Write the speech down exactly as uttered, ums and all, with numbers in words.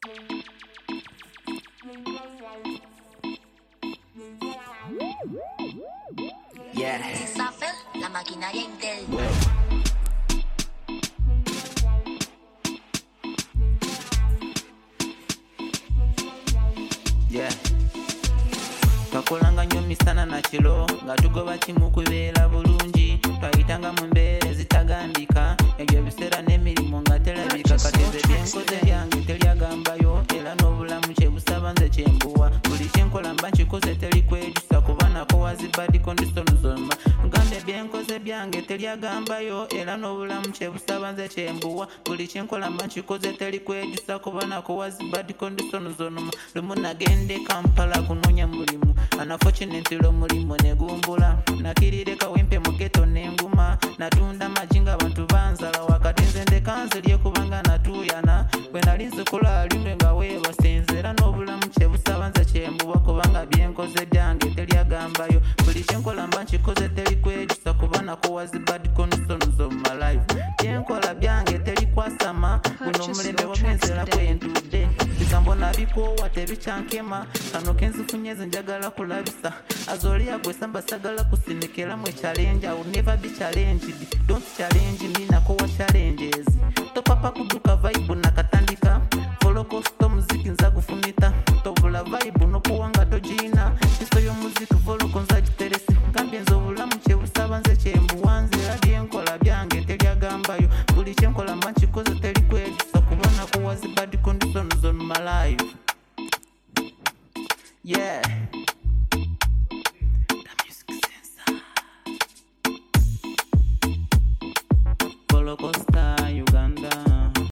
Yeah. Safer, la maquinaria Intel. Yeah. Twakolanga nnyo misana na kiro nga tugoba kimu kubeera bulungi twayitanga mu mbeera ezitagambika ebyo ebiseera n'emirimu nga terabika kateze byenkoze byange teryagambayo era n'obulamu kyebusaba nze kyembuwa buli kyenkola mba nkikoze terikwejusa kuba nako wazi bad condition zonna ngambye byenkoze byange teryagambayo era n'obulamu kyebusaba nze kyembuwa buli kyenkola mba nkikoze terikwejusa kuba nako wazi bad condition zonna lumu nagende Kampala kunoonya mulimu unfortunately omulimu negumbula nakirire kawempe mu ghetto n'enguma natunda majinga abantu banzala wakati nze ndekanzirye kubanga natuyana bwe nali nzikola limwe nga weebasenze era n'obulamu kyebusaba nze kyembuwa kubanga byenkoze byange teryagambayo buli kyenkola mba nkikoze terikwejusa kuba nako wazi bad conditions of my life byenkola byange terikwasama guno omulembe wagenzera kwentudde bigambo nabikoowa tebikyankema kano kenzifunye ze njagala kulabisa azoliya gwe samba sagala kusinikira mwe challenge I will never be challenged don't challenge me nako wa challenges topapa kuduka vibe nakatandika follow cost